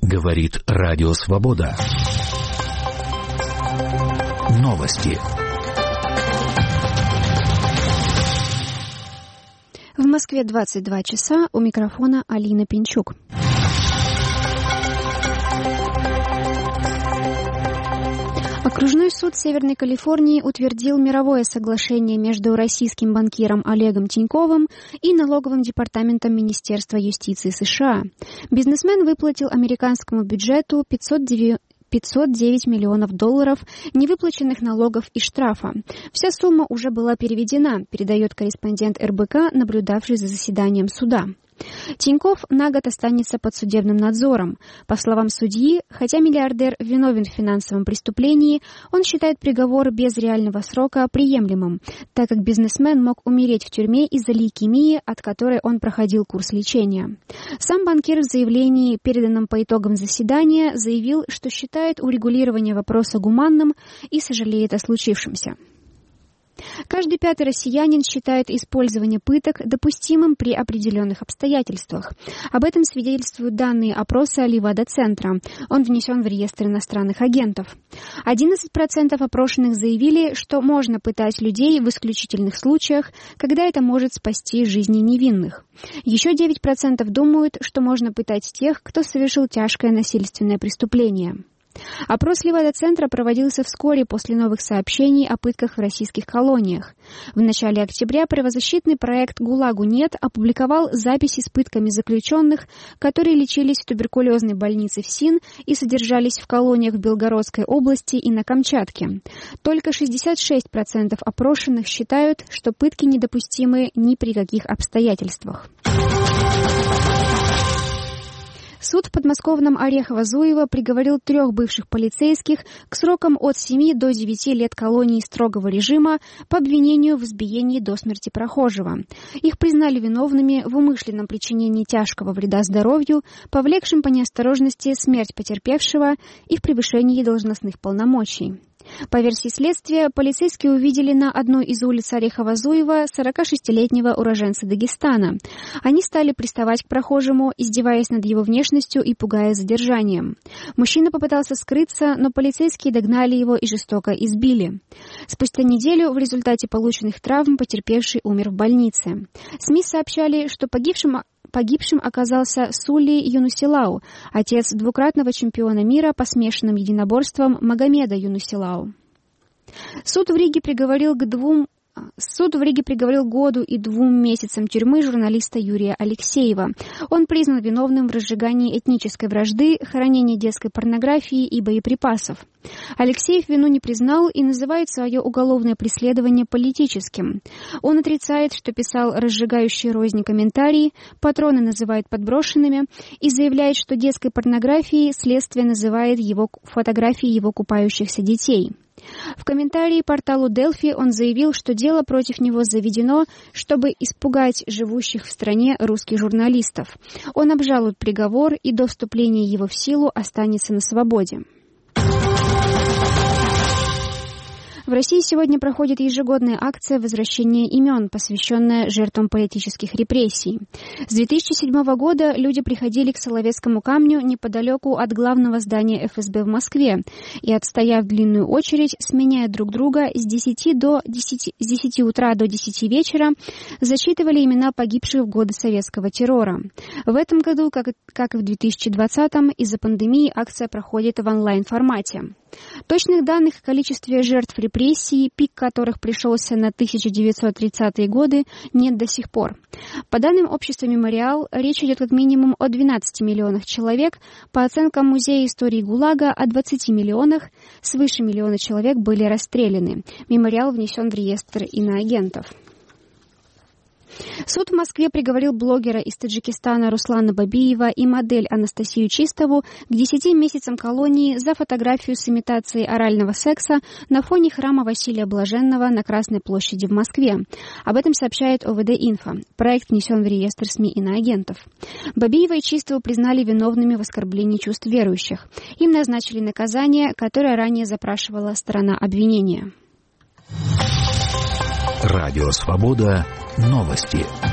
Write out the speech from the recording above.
Говорит Радио Свобода. Новости. В Москве 22 часа. У микрофона Алина Пинчук. Окружной суд Северной Калифорнии утвердил мировое соглашение между российским банкиром Олегом Тиньковым и налоговым департаментом Министерства юстиции США. Бизнесмен выплатил американскому бюджету $509 миллионов невыплаченных налогов и штрафа. Вся сумма уже была переведена, передает корреспондент РБК, наблюдавший за заседанием суда. Тиньков на год останется под судебным надзором. По словам судьи, хотя миллиардер виновен в финансовом преступлении, он считает приговор без реального срока приемлемым, так как бизнесмен мог умереть в тюрьме из-за лейкемии, от которой он проходил курс лечения. Сам банкир в заявлении, переданном по итогам заседания, заявил, что считает урегулирование вопроса гуманным и сожалеет о случившемся. Каждый пятый россиянин считает использование пыток допустимым при определенных обстоятельствах. Об этом свидетельствуют данные опроса Левада-центра. Он внесен в реестр иностранных агентов. 11% опрошенных заявили, что можно пытать людей в исключительных случаях, когда это может спасти жизни невинных. Еще 9% думают, что можно пытать тех, кто совершил тяжкое насильственное преступление. Опрос Левада-центра проводился вскоре после новых сообщений о пытках в российских колониях. В начале октября правозащитный проект «ГУЛАГу нет» опубликовал записи с пытками заключенных, которые лечились в туберкулезной больнице ФСИН и содержались в колониях в Белгородской области и на Камчатке. Только 66% опрошенных считают, что пытки недопустимы ни при каких обстоятельствах. Суд в подмосковном Орехово-Зуево приговорил 3 бывших полицейских к срокам от 7 до 9 лет колонии строгого режима по обвинению в избиении до смерти прохожего. Их признали виновными в умышленном причинении тяжкого вреда здоровью, повлекшем по неосторожности смерть потерпевшего и в превышении должностных полномочий. По версии следствия, полицейские увидели на одной из улиц Орехово-Зуева 46-летнего уроженца Дагестана. Они стали приставать к прохожему, издеваясь над его внешностью и пугая задержанием. Мужчина попытался скрыться, но полицейские догнали его и жестоко избили. Спустя неделю в результате полученных травм потерпевший умер в больнице. СМИ сообщали, что погибшим оказался Сули Юнусилау, отец двукратного чемпиона мира по смешанным единоборствам Магомеда Юнусилау. Суд в Риге приговорил году и 2 месяцам тюрьмы журналиста Юрия Алексеева. Он признан виновным в разжигании этнической вражды, хранении детской порнографии и боеприпасов. Алексеев вину не признал и называет свое уголовное преследование политическим. Он отрицает, что писал разжигающие рознь комментарии, патроны называет подброшенными и заявляет, что детской порнографией следствие называет его фотографии его купающихся детей. В комментарии порталу Delphi он заявил, что дело против него заведено, чтобы испугать живущих в стране русских журналистов. Он обжалует приговор и до вступления его в силу останется на свободе. В России сегодня проходит ежегодная акция возвращения имен, посвященная жертвам политических репрессий. С 2007 года люди приходили к Соловецкому камню неподалеку от главного здания ФСБ в Москве и, отстояв длинную очередь, сменяя друг друга с 10 утра до 10 вечера, зачитывали имена погибших в годы советского террора. В этом году, как и в 2020-м, из-за пандемии акция проходит в онлайн-формате. Точных данных о количестве жертв репрессий, пик которых пришелся на 1930-е годы, нет до сих пор. По данным общества «Мемориал», речь идет как минимум о 12 миллионах человек, по оценкам Музея истории ГУЛАГа о 20 миллионах, свыше миллиона человек были расстреляны. «Мемориал» внесен в реестр иноагентов. Суд в Москве приговорил блогера из Таджикистана Руслана Бабиева и модель Анастасию Чистову к 10 месяцам колонии за фотографию с имитацией орального секса на фоне храма Василия Блаженного на Красной площади в Москве. Об этом сообщает ОВД-Инфо. Проект внесен в реестр СМИ иноагентов. Бабиева и Чистову признали виновными в оскорблении чувств верующих. Им назначили наказание, которое ранее запрашивала сторона обвинения. Радио «Свобода». Новости.